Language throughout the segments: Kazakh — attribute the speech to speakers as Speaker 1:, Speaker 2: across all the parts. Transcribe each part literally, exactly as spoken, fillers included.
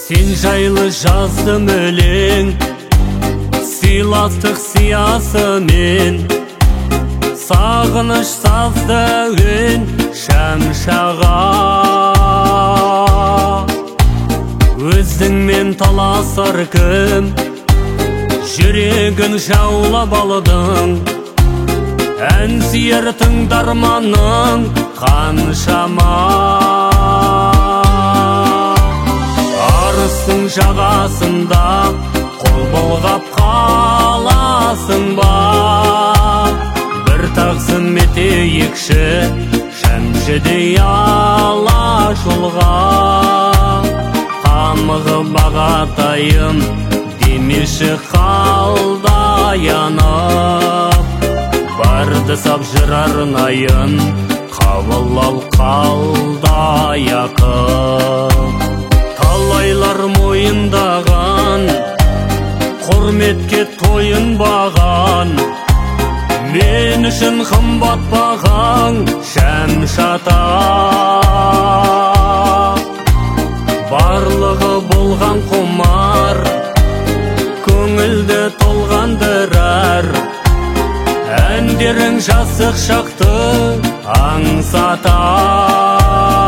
Speaker 1: Сен жайлы жаздым өлең, сыйластық сиясымен, сағыныш сазды үн шәмшаға. Өзіңмен таласар кім, жүрегін жаулап алдың, ән сүйер тыңдарманың қаншама. Арыстың жағасында қол бұлғап қаласың ба, бір тақсым етейікші шәмшідей ала жолға. Қамығы бағатайым демеші қалдай анып, барды сап жыр арнайын қабыл ал қалдай ақып. Талайлар мойындаған, құрметке тойынбаған, мен үшін қымбат бағаң шәмшата. Барлығы болған құмар, көңілді толғандырар, әндерің жасық шақты аңсатар.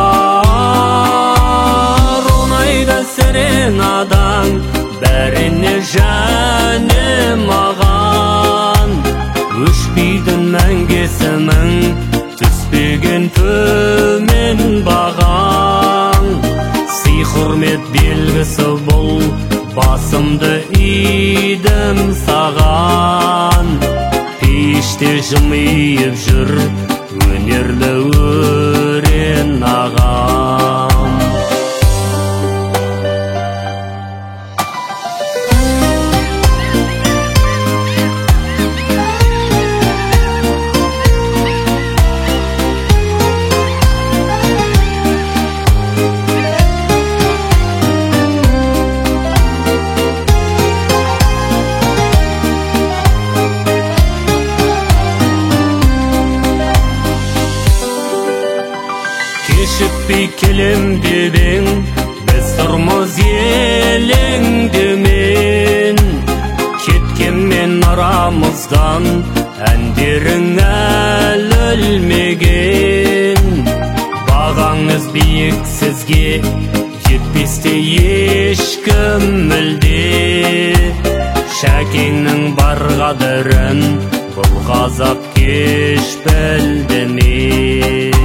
Speaker 1: Онайда серенадаң бәріне жәнім аған, өшпейдің мәңгесімің түспеген төмен бағаң. Сый құрмет белгісі бұл, басымды идім саған. Пеште жымиып жүр өнерлі өрен ағам. Кешікпей келем дебең, біз тұрмыз елеңдемен. Кеткенмен арамыздан әндерің әлі өлмеген. Бағаңыз биік сізге жетпесте ешкім мүлде. Шәкеңнің бар қадірін бұл қазақ кеш білді ме?